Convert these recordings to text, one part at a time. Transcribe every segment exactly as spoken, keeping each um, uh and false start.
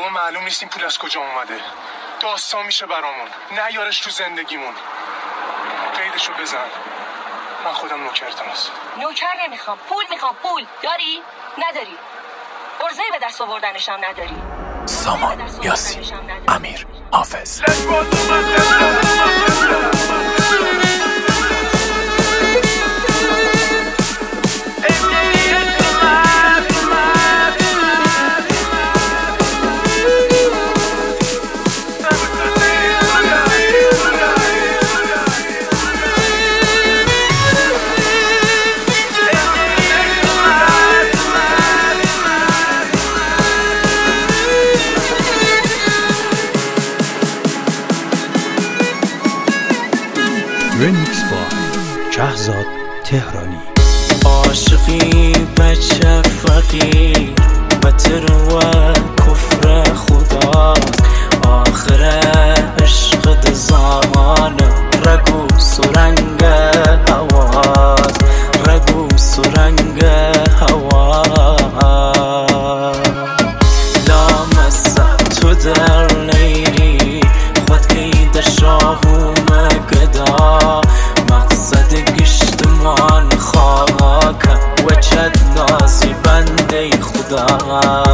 بابا معلوم نیست این پول از کجا اومده. داستان میشه برامون. نیارش تو زندگیمون. قیدشو بزن. من خودم نوکرتم هست. نوکر نمیخوام، پول میخوام. پول داری؟ نداری. ارزه‌ای به دست آوردنشم نداری. سامان یاسین، امیر حافظ. رمیکس با شهزاد تهرانی. عاشقی بچه فقیر بطر و کفر خداست، آخر عشق دزان رگو سرنگ هواز، رگو سرنگ هواز. لامسه تو در لیری خود که در شاهو مگدا، مقصد گشتمان خاک وجد نازی بنده خدا.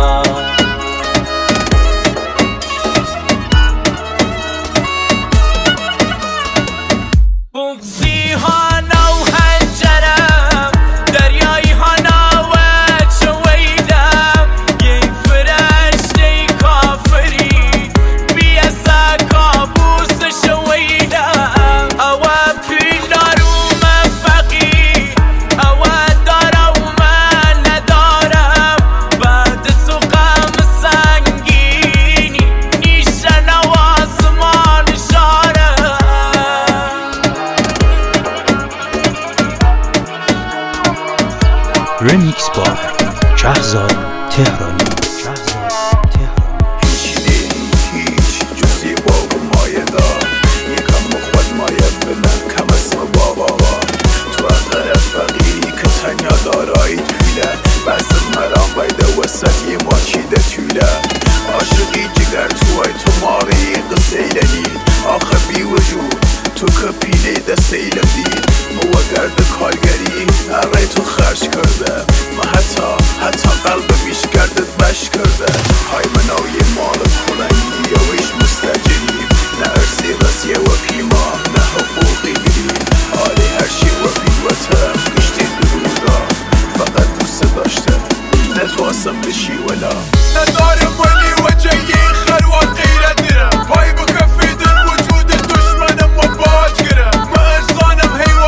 بغزی ها نو هنجرم، دریایی ها نو چویدم، یک فرشته کافری بی از کابوس شویدم. اوا پیلارو من فقیر، اوا دارم من ندارم، بعد تو غم سنگینی نیشه نوازمان شارم. رمیکس با شهزاد تهرانی. هیچ جزی بابا مایه دار، یکم مخواد مایه بمن کم اسم بابا. تو اقل فقیری که تنیا دارایی تویله، بس مرام بایده وسط یه ماچیده تویله. عاشقی جگر توی تو ماری قسیلنی، آخه بی وجود تو کپینه ده سیلم دید. مو گرد کالگری اره تو خرج کرده، ما حتی حتی قلب بیش گردت بش کرده. های مناوی مال خلنگی و ایش مستجریم، نه ارسی رسیه و پیما نه حقوقی گیریم. حالی هرشی و بیوتم گشتی درودا، فقط دوست داشته نتواسم بشی ولا ندارم ولی وجهی خروان غیرت دیرم. پای بکفی در وجود دشمنم و باج گرم، ما ارزانم حیوان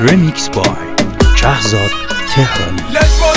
رمیکس بای شهزاد تهرانی. لجبا